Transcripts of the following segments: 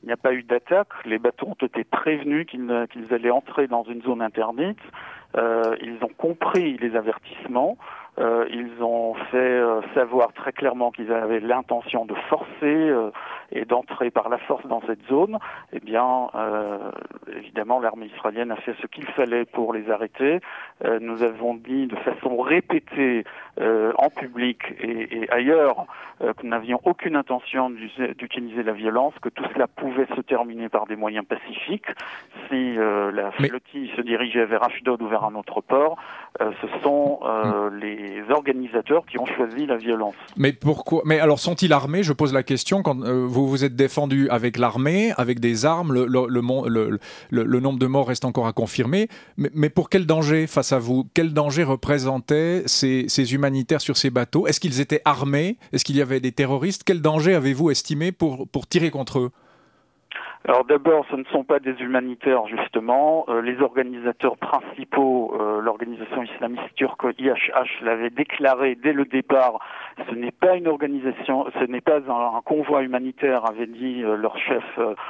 n'y a pas eu d'attaque. Les bateaux ont été prévenus qu'ils allaient entrer dans une zone interdite. Ils ont compris les avertissements. Ils ont fait savoir très clairement qu'ils avaient l'intention de forcer et d'entrer par la force dans cette zone. Eh bien, évidemment, l'armée israélienne a fait ce qu'il fallait pour les arrêter. Nous avons dit de façon répétée en public et ailleurs que nous n'avions aucune intention d'utiliser la violence, que tout cela pouvait se terminer par des moyens pacifiques. Si la flottille se dirigeait vers Ashdod ou vers un autre port, ce sont les organisateurs qui ont choisi la violence. Mais pourquoi ? Mais alors sont-ils armés ? Je pose la question. Quand vous vous êtes défendu avec l'armée, avec des armes, le nombre de morts reste encore à confirmer. Mais pour quel danger face à vous ? Quel danger représentaient ces humanitaires sur ces bateaux ? Est-ce qu'ils étaient armés ? Est-ce qu'il y avait des terroristes ? Quel danger avez-vous estimé pour tirer contre eux ? Alors d'abord, ce ne sont pas des humanitaires justement. Les organisateurs principaux, l'organisation islamiste turque IHH l'avait déclaré dès le départ. Ce n'est pas une organisation, ce n'est pas un convoi humanitaire, avait dit leur chef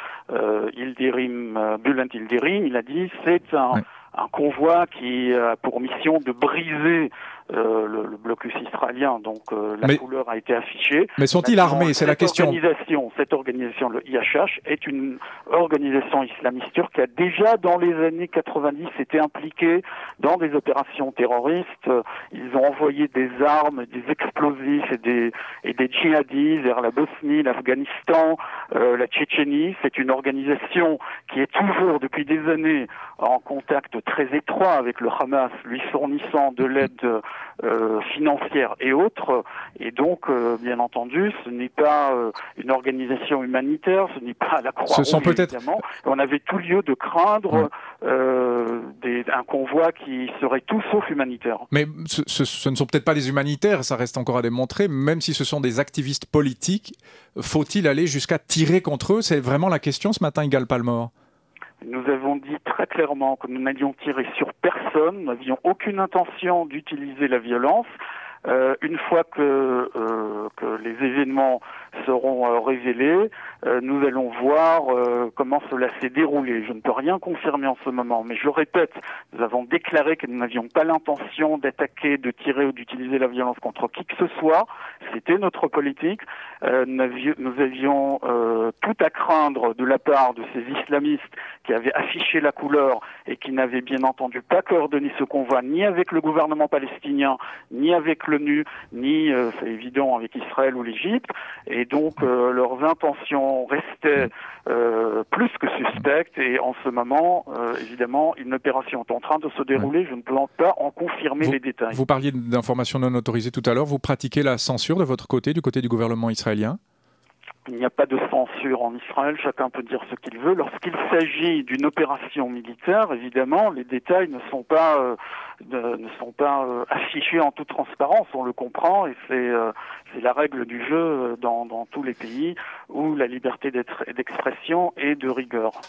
Bülent Yildirim. Il a dit c'est un convoi qui a pour mission de briser le blocus israélien, donc la couleur a été affichée. Mais sont-ils armés ? C'est la question. Cette organisation, le IHH, est une organisation islamiste turque qui a déjà, dans les années 90, été impliquée dans des opérations terroristes. Ils ont envoyé des armes, des explosifs et des djihadistes vers la Bosnie, l'Afghanistan, la Tchétchénie. C'est une organisation qui est toujours, depuis des années, en contact très étroit avec le Hamas, lui fournissant de l'aide financière et autres. Et donc, bien entendu, ce n'est pas une organisation humanitaire, ce n'est pas la Croix-Rouge, évidemment. On avait tout lieu de craindre un convoi qui serait tout sauf humanitaire. Mais ce ne sont peut-être pas des humanitaires, ça reste encore à démontrer, même si ce sont des activistes politiques, faut-il aller jusqu'à tirer contre eux ? C'est vraiment la question ce matin, Igal Palmore. Nous avons dit très clairement que nous n'allions tirer sur personne, nous n'avions aucune intention d'utiliser la violence. Une fois que les événements seront révélés, nous allons voir comment cela s'est déroulé. Je ne peux rien confirmer en ce moment, mais je répète, nous avons déclaré que nous n'avions pas l'intention d'attaquer, de tirer ou d'utiliser la violence contre qui que ce soit. C'était notre politique. Nous avions tout à craindre de la part de ces islamistes qui avaient affiché la couleur et qui n'avaient bien entendu pas coordonné ce convoi ni avec le gouvernement palestinien, ni avec l'ONU, ni, c'est évident, avec Israël ou l'Égypte. Et donc, leurs intentions restaient plus que suspectes. Et en ce moment, évidemment, une opération est en train de se dérouler. Je ne peux pas en confirmer les détails. Vous parliez d'informations non autorisées tout à l'heure. Vous pratiquez la censure de votre côté, du côté du gouvernement israélien ? Il n'y a pas de censure en Israël, chacun peut dire ce qu'il veut. Lorsqu'il s'agit d'une opération militaire, évidemment, les détails ne sont pas affichés en toute transparence, on le comprend, et c'est la règle du jeu dans tous les pays où la liberté d'expression est de rigueur.